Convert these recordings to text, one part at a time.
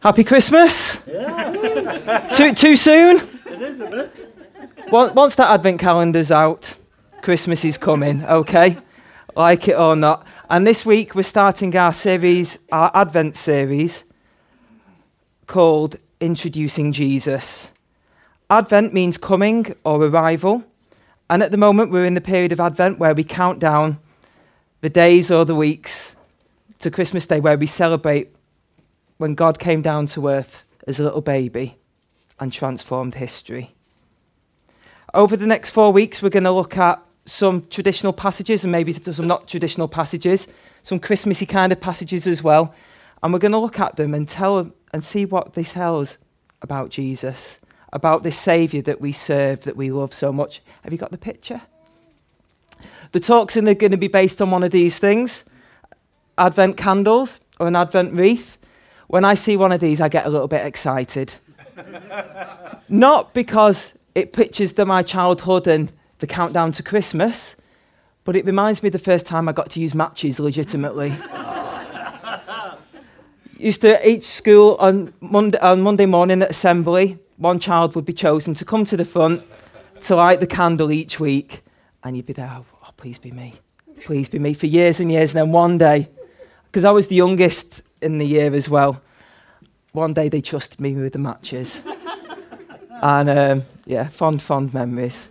Happy Christmas? Yeah. Too soon? It is a bit. Once that advent calendar's out, Christmas is coming, okay? Like it or not. And this week we're starting our Advent series called Introducing Jesus. Advent means coming or arrival. And at the moment we're in the period of Advent where we count down the days or the weeks to Christmas Day, where we celebrate when God came down to earth as a little baby and transformed history. Over the next 4 weeks, we're going to look at some traditional passages and maybe some not traditional passages, some Christmassy kind of passages as well. And we're going to look at them and see what they tell us about Jesus, about this Saviour that we serve, that we love so much. Have you got the picture? The talks are going to be based on one of these things, Advent candles or an Advent wreath. When I see one of these, I get a little bit excited. Not because it pictures my childhood and the countdown to Christmas, but it reminds me of the first time I got to use matches legitimately. Used to, each school on Monday morning at assembly, one child would be chosen to come to the front to light the candle each week, and you'd be there, oh, please be me, for years and years. And then one day, because I was the youngest in the year as well, one day they trusted me with the matches. And fond memories.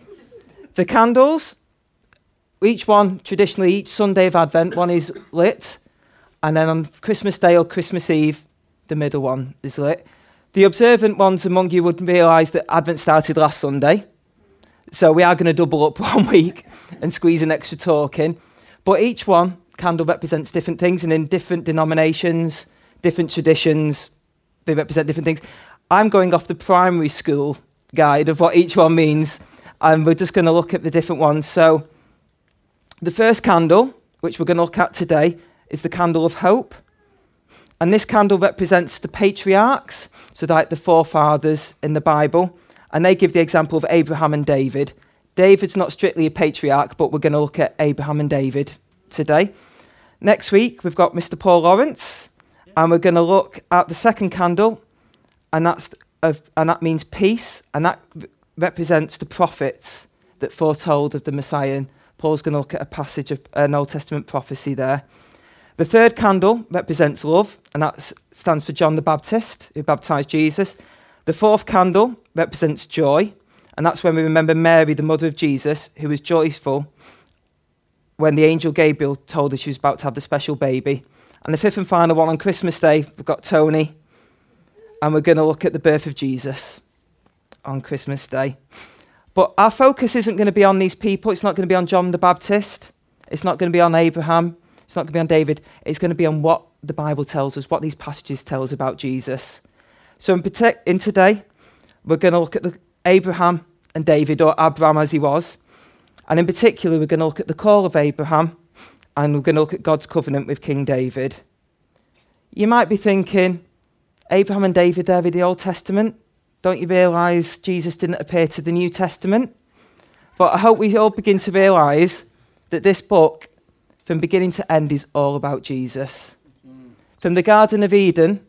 The candles, each one, traditionally, each Sunday of Advent, one is lit. And then on Christmas Day or Christmas Eve, the middle one is lit. The observant ones among you would realise that Advent started last Sunday. So we are going to double up 1 week and squeeze an extra talk in. But each one, candle represents different things, and in different denominations, different traditions, they represent different things. I'm going off the primary school guide of what each one means, and we're just going to look at the different ones. So the first candle, which we're going to look at today, is the candle of hope. And this candle represents the patriarchs, so like the forefathers in the Bible, and they give the example of Abraham and David. David's not strictly a patriarch, but we're going to look at Abraham and David today. Next week, we've got Mr. Paul Lawrence, and we're going to look at the second candle, and that means peace, and that represents the prophets that foretold of the Messiah. And Paul's going to look at a passage of an Old Testament prophecy there. The third candle represents love, and that stands for John the Baptist, who baptized Jesus. The fourth candle represents joy, and that's when we remember Mary, the mother of Jesus, who was joyful when the angel Gabriel told her she was about to have the special baby. And the fifth and final one, on Christmas Day, we've got Tony, and we're going to look at the birth of Jesus on Christmas Day. But our focus isn't going to be on these people. It's not going to be on John the Baptist. It's not going to be on Abraham. It's not going to be on David. It's going to be on what the Bible tells us, what these passages tell us about Jesus. So in today, we're going to look at Abraham and David, or Abram as he was. And in particular, we're going to look at the call of Abraham, and we're going to look at God's covenant with King David. You might be thinking, Abraham and David there in the Old Testament, don't you realise Jesus didn't appear to the New Testament? But I hope we all begin to realise that this book, from beginning to end, is all about Jesus. From the Garden of Eden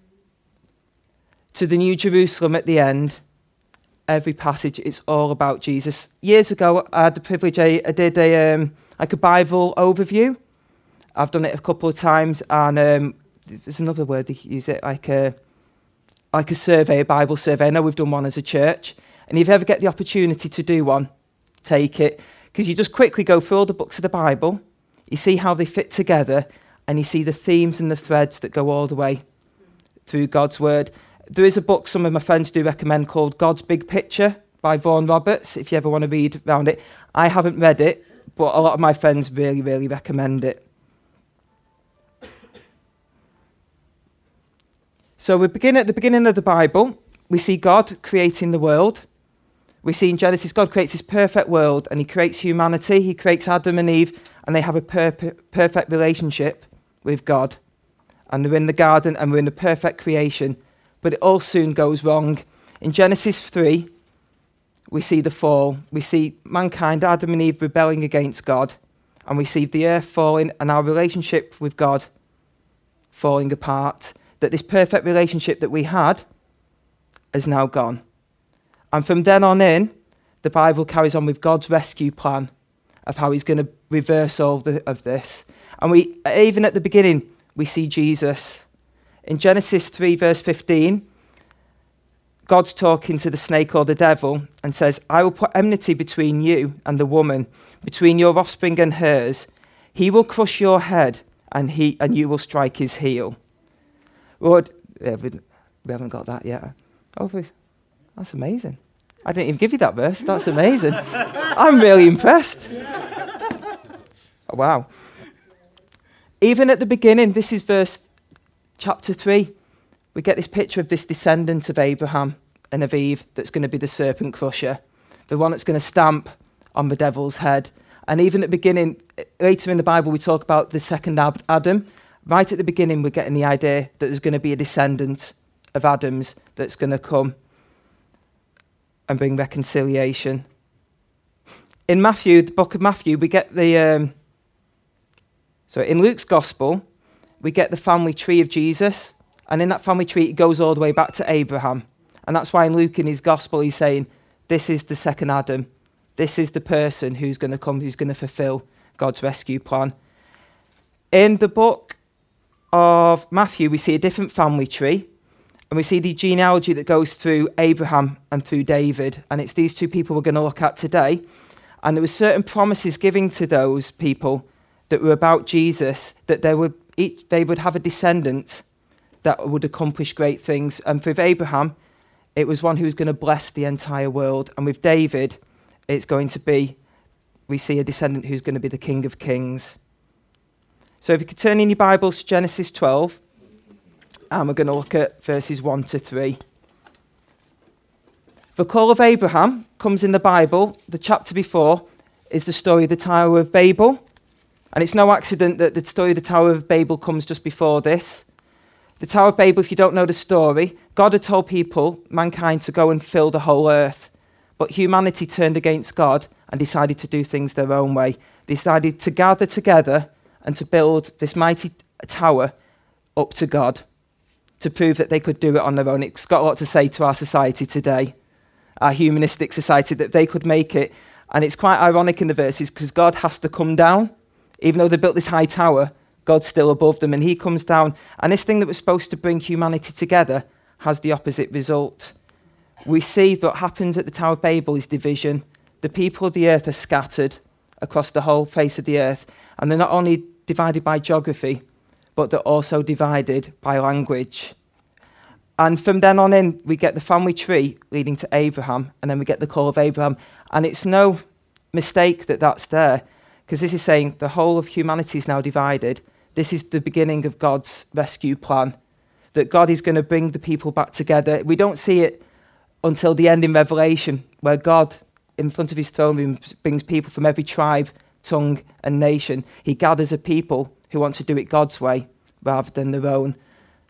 to the New Jerusalem at the end, every passage is all about Jesus. Years ago, I had the privilege, I did a Bible overview. I've done it a couple of times, and there's another word they use it, like a survey, a Bible survey. I know we've done one as a church, and if you ever get the opportunity to do one, take it, because you just quickly go through all the books of the Bible, you see how they fit together, and you see the themes and the threads that go all the way through God's Word. There is a book some of my friends do recommend called God's Big Picture by Vaughan Roberts, if you ever want to read around it. I haven't read it, but a lot of my friends really, really recommend it. So we begin at the beginning of the Bible. We see God creating the world. We see in Genesis, God creates this perfect world, and he creates humanity. He creates Adam and Eve, and they have a perfect relationship with God. And they're in the garden, and we're in a perfect creation. But it all soon goes wrong. In Genesis 3, we see the fall. We see mankind, Adam and Eve, rebelling against God. And we see the earth falling and our relationship with God falling apart. that this perfect relationship that we had has now gone. And from then on in, the Bible carries on with God's rescue plan of how he's going to reverse all of this. And we, even at the beginning, we see Jesus. In Genesis 3, verse 15, God's talking to the snake or the devil and says, I will put enmity between you and the woman, between your offspring and hers. He will crush your head and you will strike his heel. Lord, we haven't got that yet. Oh, that's amazing. I didn't even give you that verse. That's amazing. I'm really impressed. Oh, wow. Even at the beginning, this is chapter 3, we get this picture of this descendant of Abraham and of Eve that's going to be the serpent crusher, the one that's going to stamp on the devil's head. And even at the beginning, later in the Bible, we talk about the second Adam. Right at the beginning, we're getting the idea that there's going to be a descendant of Adam's that's going to come and bring reconciliation. In Matthew, the book of Matthew, we get in Luke's gospel, we get the family tree of Jesus. And in that family tree, it goes all the way back to Abraham. And that's why in Luke, in his gospel, he's saying, this is the second Adam. This is the person who's going to come, who's going to fulfill God's rescue plan. In the book of Matthew, we see a different family tree. And we see the genealogy that goes through Abraham and through David. And it's these two people we're going to look at today. And there were certain promises given to those people that were about Jesus, that they would have a descendant that would accomplish great things. And with Abraham, it was one who was going to bless the entire world. And with David, it's going to be, we see a descendant who's going to be the King of Kings. So if you could turn in your Bibles to Genesis 12, and we're going to look at verses 1 to 3. The call of Abraham comes in the Bible. The chapter before is the story of the Tower of Babel. And it's no accident that the story of the Tower of Babel comes just before this. The Tower of Babel, if you don't know the story, God had told mankind, to go and fill the whole earth. But humanity turned against God and decided to do things their own way. They decided to gather together and to build this mighty tower up to God, to prove that they could do it on their own. It's got a lot to say to our society today, our humanistic society, that they could make it. And it's quite ironic in the verses because God has to come down. Even though they built this high tower, God's still above them, and he comes down. And this thing that was supposed to bring humanity together has the opposite result. We see that what happens at the Tower of Babel is division. The people of the earth are scattered across the whole face of the earth, and they're not only divided by geography, but they're also divided by language. And from then on in, we get the family tree leading to Abraham, and then we get the call of Abraham. And it's no mistake that that's there, because this is saying the whole of humanity is now divided. This is the beginning of God's rescue plan, that God is going to bring the people back together. We don't see it until the end in Revelation, where God, in front of his throne room, brings people from every tribe, tongue, and nation. He gathers a people who want to do it God's way rather than their own.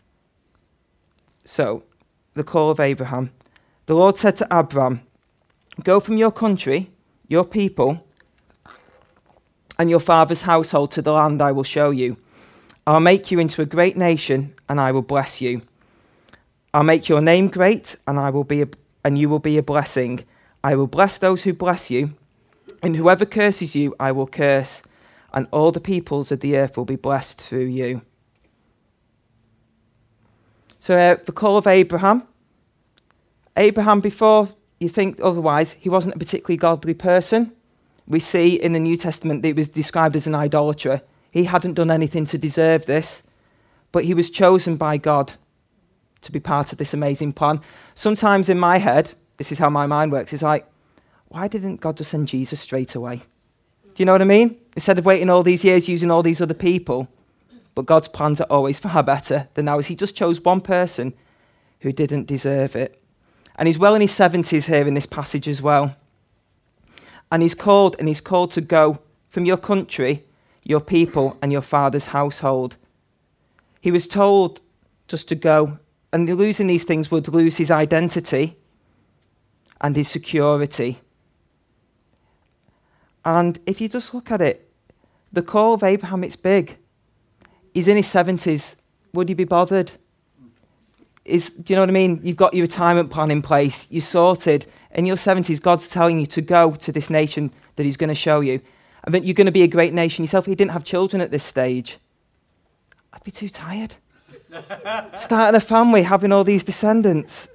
So, the call of Abraham. The Lord said to Abram, go from your country, your people, and your father's household to the land I will show you. I'll make you into a great nation, and I will bless you. I'll make your name great, and you will be a blessing. I will bless those who bless you, and whoever curses you, I will curse, and all the peoples of the earth will be blessed through you. So the call of Abraham. Abraham, before you think otherwise, he wasn't a particularly godly person. We see in the New Testament that he was described as an idolater. He hadn't done anything to deserve this, but he was chosen by God to be part of this amazing plan. Sometimes in my head, this is how my mind works, it's like, why didn't God just send Jesus straight away? Do you know what I mean? Instead of waiting all these years using all these other people, but God's plans are always far better than ours. He just chose one person who didn't deserve it. And he's well in his 70s here in this passage as well. And he's called to go from your country, your people, and your father's household. He was told just to go, and losing these things would lose his identity and his security. And if you just look at it, the call of Abraham, it's big. He's in his 70s. Would he be bothered? do you know what I mean? You've got your retirement plan in place, you're sorted. In your 70s, God's telling you to go to this nation that he's going to show you. And that you're going to be a great nation yourself. He didn't have children at this stage. I'd be too tired. Starting a family, having all these descendants.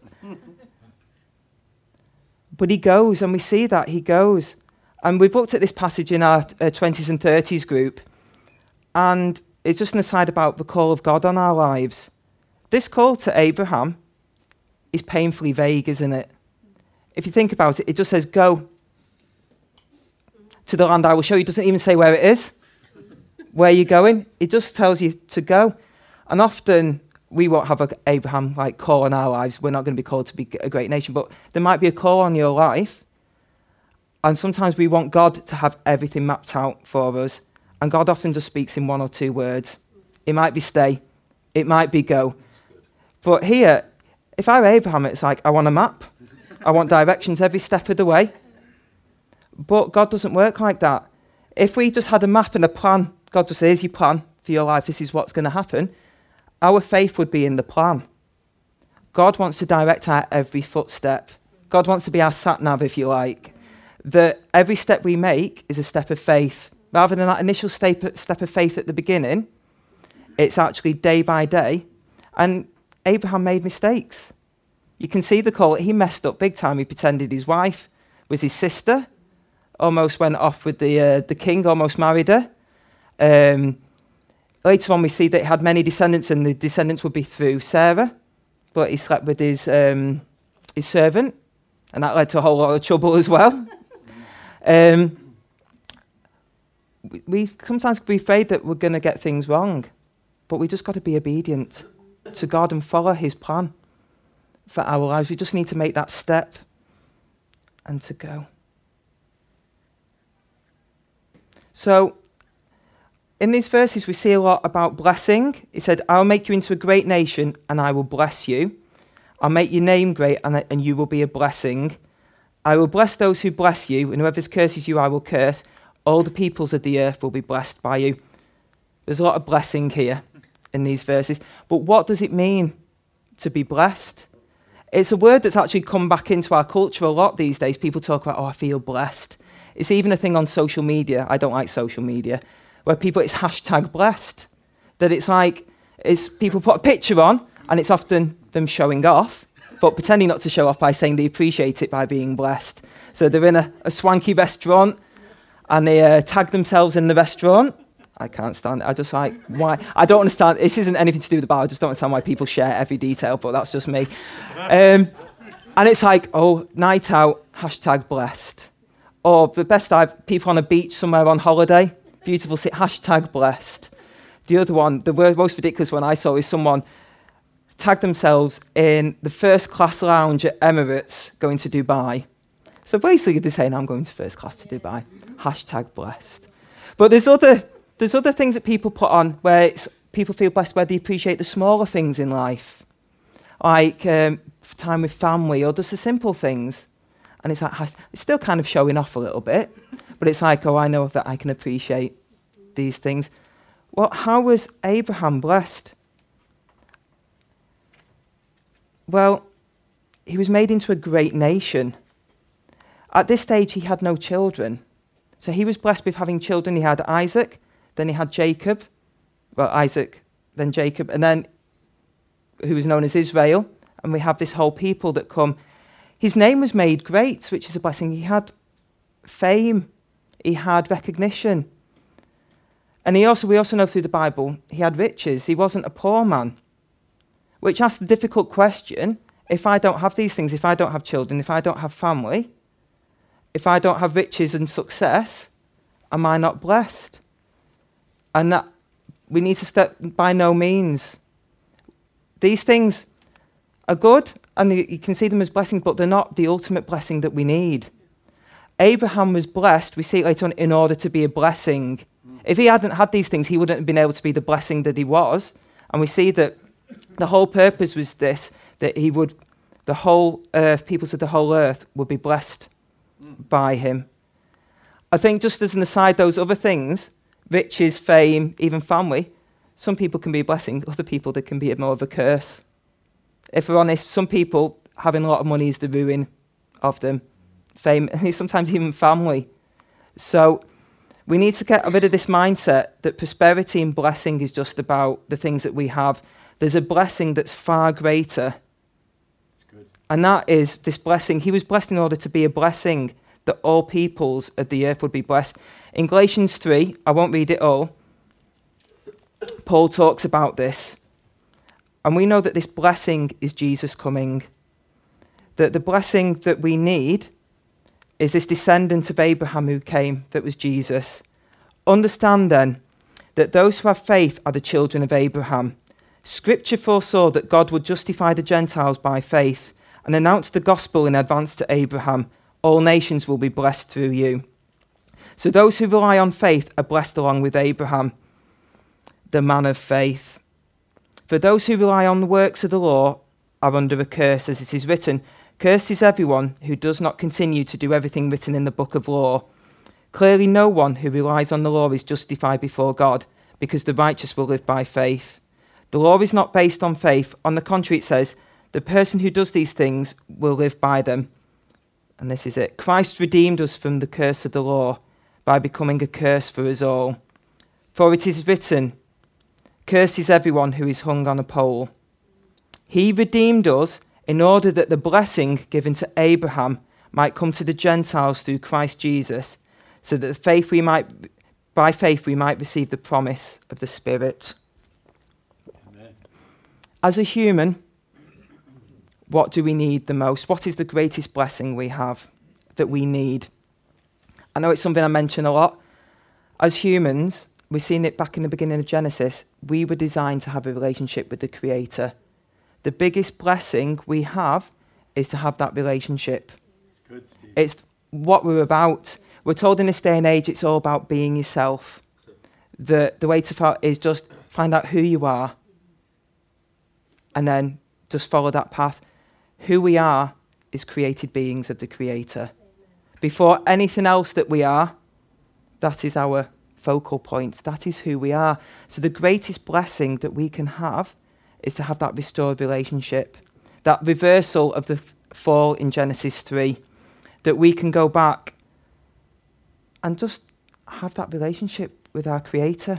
But he goes, and we see that he goes. And we've looked at this passage in our 20s and 30s group, and it's just an aside about the call of God on our lives. This call to Abraham is painfully vague, isn't it? If you think about it, it just says, go to the land I will show you. It doesn't even say where it is, where you're going. It just tells you to go. And often we won't have an Abraham-like call on our lives. We're not going to be called to be a great nation, but there might be a call on your life. And sometimes we want God to have everything mapped out for us. And God often just speaks in one or two words. It might be stay. It might be go. But here, if I were Abraham, it's like, I want a map. I want directions every step of the way. But God doesn't work like that. If we just had a map and a plan, God just says, here's your plan for your life, this is what's going to happen, our faith would be in the plan. God wants to direct our every footstep. God wants to be our sat-nav, if you like. That every step we make is a step of faith. Rather than that initial step of faith at the beginning, it's actually day by day. And Abraham made mistakes. You can see the call. He messed up big time. He pretended his wife was his sister. Almost went off with the king, almost married her. Later on, we see that he had many descendants, and the descendants would be through Sarah. But he slept with his servant, and that led to a whole lot of trouble as well. We sometimes be afraid that we're going to get things wrong, but we just got to be obedient to God and follow his plan for our lives. We just need to make that step and to go. So, in these verses, we see a lot about blessing. He said, I'll make you into a great nation, and I will bless you. I'll make your name great, and you will be a blessing. I will bless those who bless you, and whoever curses you, I will curse. All the peoples of the earth will be blessed by you. There's a lot of blessing here in these verses. But what does it mean to be blessed? It's a word that's actually come back into our culture a lot these days. People talk about, I feel blessed. It's even a thing on social media. I don't like social media. Where it's hashtag blessed. That it's like, people put a picture on, and it's often them showing off, but pretending not to show off by saying they appreciate it by being blessed. So they're in a swanky restaurant, and they tag themselves in the restaurant. I can't stand it. I just like, why? I don't understand. This isn't anything to do with the bar. I just don't understand why people share every detail, but that's just me. And it's like, night out, hashtag blessed. Or the best people on a beach somewhere on holiday, beautiful city, hashtag blessed. The other one, the most ridiculous one I saw is someone tagged themselves in the first class lounge at Emirates going to Dubai. So basically they're saying, I'm going to first class to Dubai. Hashtag blessed. But there's other things that people put on where people feel blessed, where they appreciate the smaller things in life. Like time with family, or just the simple things. And it's like, it's still kind of showing off a little bit. But it's like, I know that I can appreciate these things. Well, how was Abraham blessed? Well, he was made into a great nation. At this stage, he had no children. So he was blessed with having children. He had Isaac, then he had Jacob. Well, Isaac, then Jacob, and then who was known as Israel. And we have this whole people that come. His name was made great, which is a blessing. He had fame. He had recognition. And we also know through the Bible, he had riches. He wasn't a poor man. Which asks the difficult question, if I don't have these things, if I don't have children, if I don't have family, if I don't have riches and success, am I not blessed? And that we need to step by no means. These things are good, and you can see them as blessings, but they're not the ultimate blessing that we need. Abraham was blessed, we see it later on, in order to be a blessing. If he hadn't had these things, he wouldn't have been able to be the blessing that he was. And we see that the whole purpose was this, that the whole earth, peoples of the whole earth would be blessed by him. I think just as an aside, those other things, riches, fame, even family, some people can be a blessing, other people they can be more of a curse if we're honest, some people having a lot of money is the ruin of them. Fame, sometimes even family. So we need to get rid of this mindset that prosperity and blessing is just about the things that we have. There's a blessing that's far greater. That's good. And that is this blessing. He was blessed in order to be a blessing, that all peoples of the earth would be blessed. In Galatians 3, I won't read it all, Paul talks about this. And we know that this blessing is Jesus coming. That the blessing that we need is this descendant of Abraham who came, that was Jesus. Understand then that those who have faith are the children of Abraham. Scripture foresaw that God would justify the Gentiles by faith and announce the gospel in advance to Abraham. All nations will be blessed through you. So those who rely on faith are blessed along with Abraham, the man of faith. For those who rely on the works of the law are under a curse, as it is written, "Cursed is everyone who does not continue to do everything written in the book of law." Clearly no one who relies on the law is justified before God, because the righteous will live by faith. The law is not based on faith. On the contrary, it says, the person who does these things will live by them. And this is it. Christ redeemed us from the curse of the law by becoming a curse for us all. For it is written, "Cursed is everyone who is hung on a pole." He redeemed us in order that the blessing given to Abraham might come to the Gentiles through Christ Jesus, so that by faith we might receive the promise of the Spirit. Amen. As a human, what do we need the most? What is the greatest blessing we have that we need? I know it's something I mention a lot. As humans, we've seen it back in the beginning of Genesis, we were designed to have a relationship with the Creator. The biggest blessing we have is to have that relationship. It's good, Steve. It's what we're about. We're told in this day and age it's all about being yourself. The way to is just find out who you are and then just follow that path. Who we are is created beings of the Creator. Before anything else that we are, that is our focal point. That is who we are. So the greatest blessing that we can have is to have that restored relationship, that reversal of the fall in Genesis 3, that we can go back and just have that relationship with our Creator.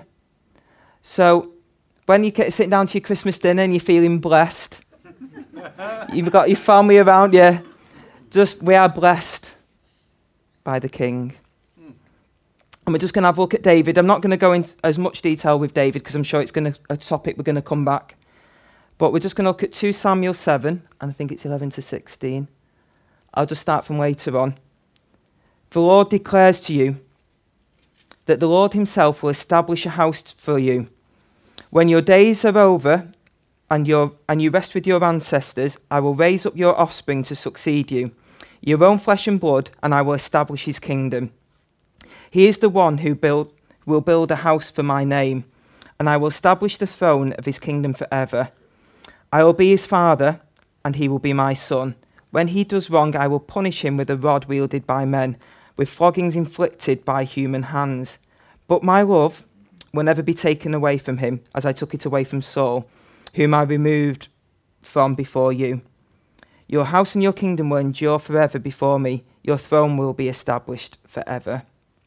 So when you get sitting down to your Christmas dinner and you're feeling blessed, you've got your family around you, we are blessed by the King. And we're just going to have a look at David. I'm not going to go into as much detail with David because I'm sure it's a topic we're going to come back. But we're just going to look at 2 Samuel 7, and I think it's 11 to 16. I'll just start from later on. The Lord declares to you that the Lord himself will establish a house for you. When your days are over and you rest with your ancestors, I will raise up your offspring to succeed you, your own flesh and blood, and I will establish his kingdom. He is the one who will build a house for my name, and I will establish the throne of his kingdom forever. I will be his father, and he will be my son. When he does wrong, I will punish him with a rod wielded by men, with floggings inflicted by human hands. But my love will never be taken away from him, as I took it away from Saul, whom I removed from before you. Your house and your kingdom will endure forever before me. Your throne will be established forever.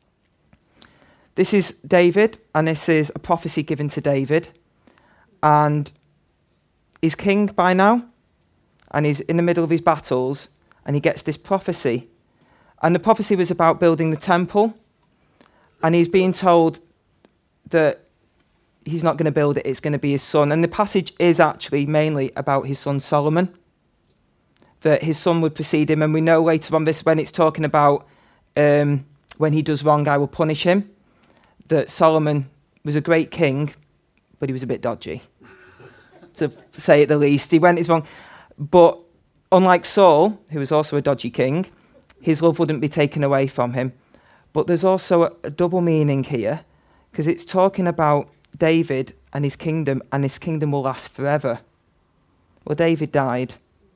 This is David, and this is a prophecy given to David. And he's king by now, and he's in the middle of his battles, and he gets this prophecy. And the prophecy was about building the temple, and he's being told that he's not going to build it, it's going to be his son. And the passage is actually mainly about his son Solomon, that his son would precede him. And we know later on this, when it's talking about when he does wrong, I will punish him, that Solomon was a great king, but he was a bit dodgy, to say it the least. He went his wrong. But unlike Saul, who was also a dodgy king, his love wouldn't be taken away from him. But there's also a double meaning here, because it's talking about David and his kingdom will last forever. Well, David died.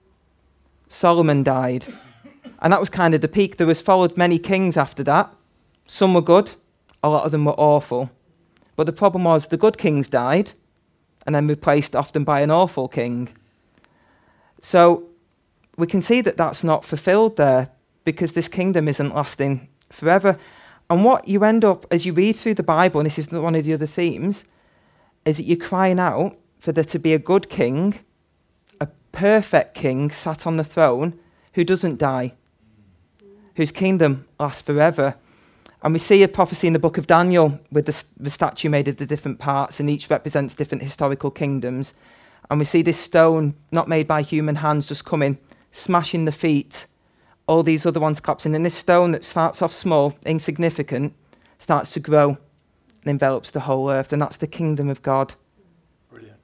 Solomon died. And that was kind of the peak. There was followed many kings after that. Some were good, a lot of them were awful. But the problem was the good kings died and then replaced often by an awful king. So we can see that that's not fulfilled there because this kingdom isn't lasting forever. And what you end up, as you read through the Bible, and this is one of the other themes, is that you're crying out for there to be a good king, a perfect king sat on the throne who doesn't die, whose kingdom lasts forever. And we see a prophecy in the book of Daniel with the statue made of the different parts, and each represents different historical kingdoms. And we see this stone, not made by human hands, just coming, smashing the feet, all these other ones collapsing. And this stone that starts off small, insignificant, starts to grow and envelops the whole earth. And that's the kingdom of God. Brilliant.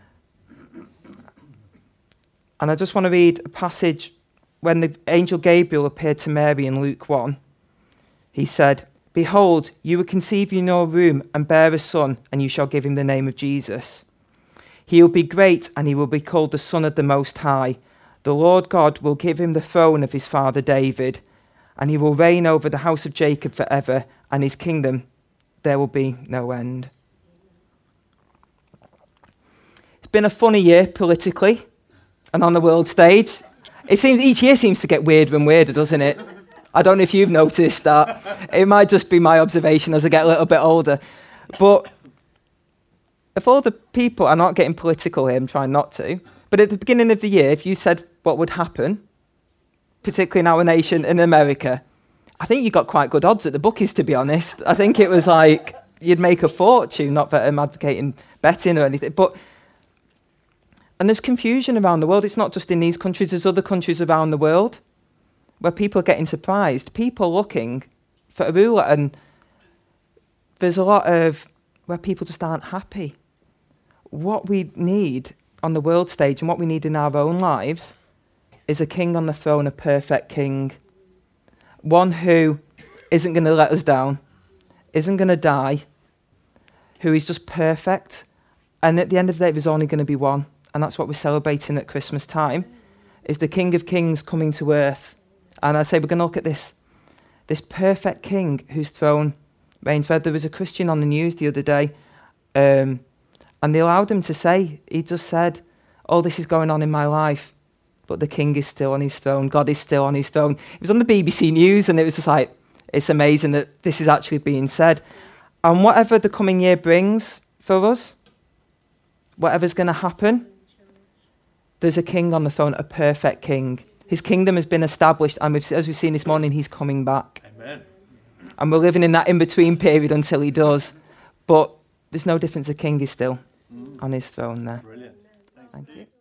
And I just want to read a passage when the angel Gabriel appeared to Mary in Luke 1. He said, "Behold, you will conceive in your womb and bear a son, and you shall give him the name of Jesus. He will be great, and he will be called the Son of the Most High. The Lord God will give him the throne of his father David, and he will reign over the house of Jacob forever, and his kingdom there will be no end." It's been a funny year politically and on the world stage. It seems each year seems to get weirder and weirder, doesn't it? I don't know if you've noticed that. It might just be my observation as I get a little bit older. But if all the people, I'm not getting political here, I'm trying not to, but at the beginning of the year, if you said what would happen, particularly in our nation, in America, I think you got quite good odds at the bookies, to be honest. I think it was like you'd make a fortune, not that I'm advocating betting or anything. And there's confusion around the world. It's not just in these countries, there's other countries around the world where people are getting surprised, people looking for a ruler, and there's a lot of where people just aren't happy. What we need on the world stage and what we need in our own lives is a king on the throne, a perfect king, one who isn't going to let us down, isn't going to die, who is just perfect. And at the end of the day, there's only going to be one, and that's what we're celebrating at Christmas time, is the King of Kings coming to earth. And I say we're going to look at this perfect king whose throne reigns. There was a Christian on the news the other day, and they allowed him to say, he just said, "Oh, this is going on in my life, but the king is still on his throne. God is still on his throne." It was on the BBC News, and it was just like, it's amazing that this is actually being said. And whatever the coming year brings for us, whatever's going to happen, there's a king on the throne, a perfect king. His kingdom has been established, and as we've seen this morning, he's coming back. Amen. And we're living in that in-between period until he does. But there's no difference, the king is still on his throne there. Brilliant. Thanks, Thank Steve. you.